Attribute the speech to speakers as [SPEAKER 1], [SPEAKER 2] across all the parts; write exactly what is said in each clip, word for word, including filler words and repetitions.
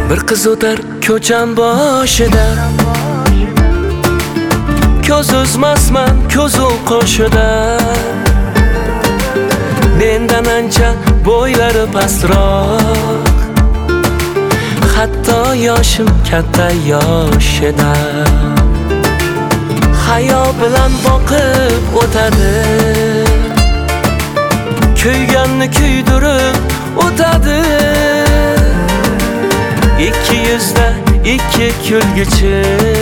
[SPEAKER 1] Bir qiz o'tar ko'cham boshida, ko'z uzmasman ko'zu qo'shida. Mendan ancha bo'ylari pastroq, hatto yoshim katta yoshida. Hayo bilan boqib o'tadi, kuyganni kuydirib o'tadi. Ikki yuzda ikki kulgichi,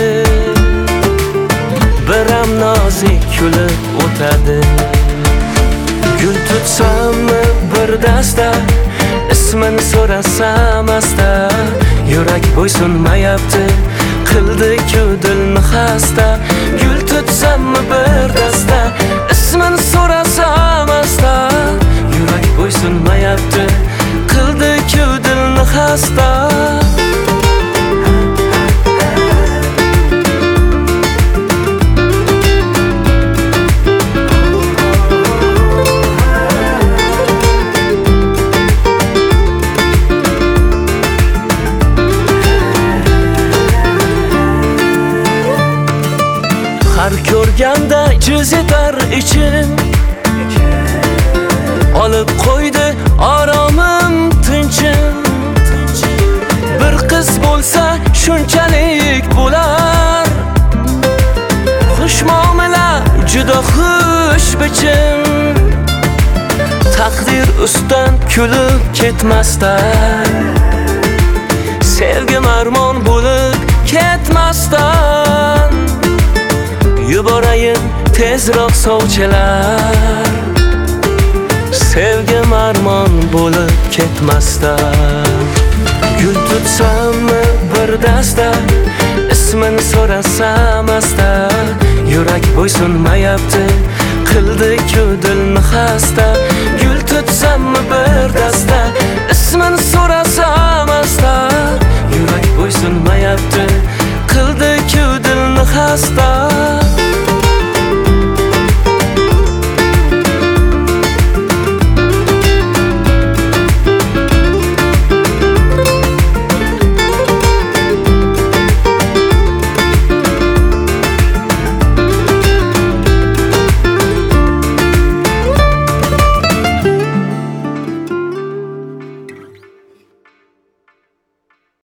[SPEAKER 1] biram nozik kulib o'tadi. Gul tutsammi bir dasta, ismini so'rasam asta. Yurak bo'ysunmayapti, qildi-ku dilni xasta. Gul tutsammi bir dasta, ismini so'rasam asta. Yurak bo'ysunmayapti, qildi-ku dilni xasta. Har ko'rganda jiz etar ichim, olib qo'ydi oromim tinchim. Bir qiz bo'lsa shunchalik bo'lar, xush muomala juda xush bichim. Taqdir ustidan kulib ketmasdan, sevgim armon bo'lib ketmasdan. Yuborayin tezroq sovchilar, sevgim armon bo'lib ketmasdan. Gul tutsammi bir dasta, ismini so'rasam asta. Yurak bo'ysunmayapti, qildi-ku dilni xasta. Gul tutsammi bir dasta, ismini so'rasam asta. Yurak bo'ysunmayapti, qildi-ku dilni xasta.